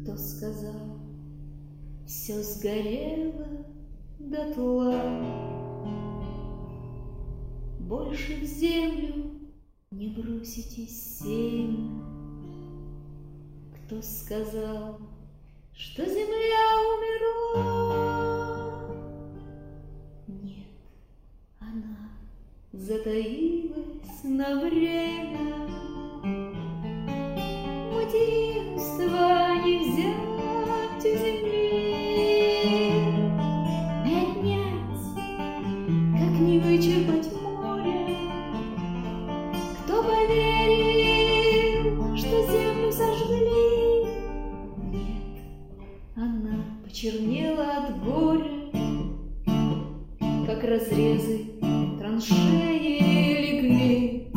Кто сказал, все сгорело дотла, больше в землю не броситесь семя? Кто сказал, что земля умерла? Нет, она затаилась на время. Младенство не взять у земли, не отнять, как не вычерпать море. Кто поверил, что землю сожгли? Нет, она почернела от горя, как разрезы траншеи легли,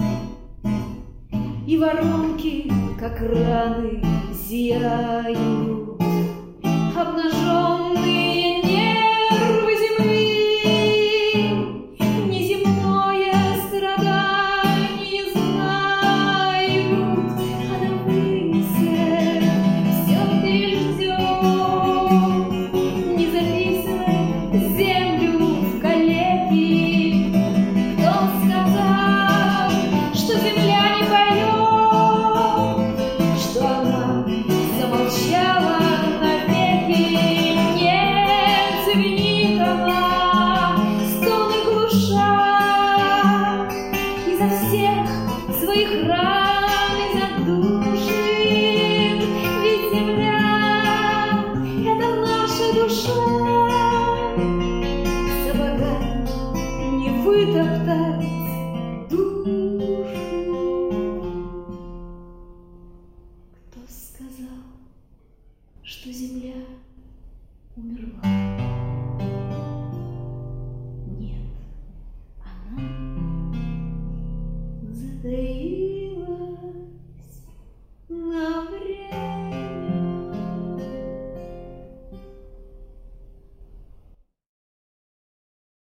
и воронки, как раны, зияют, обнаженные нервы земли. Неземное страдание знают, она вынесет, все переждет, не записывает землю в калеки. Кто сказал, что земля не поет, что она замолчала навеки? Нет, звенит она, стоны глуша, изо всех своих ран и задушит. Ведь земля — это наша душа, сапогами не вытоптать душу. Кто сказал, что земля умерла? Нет, она затаилась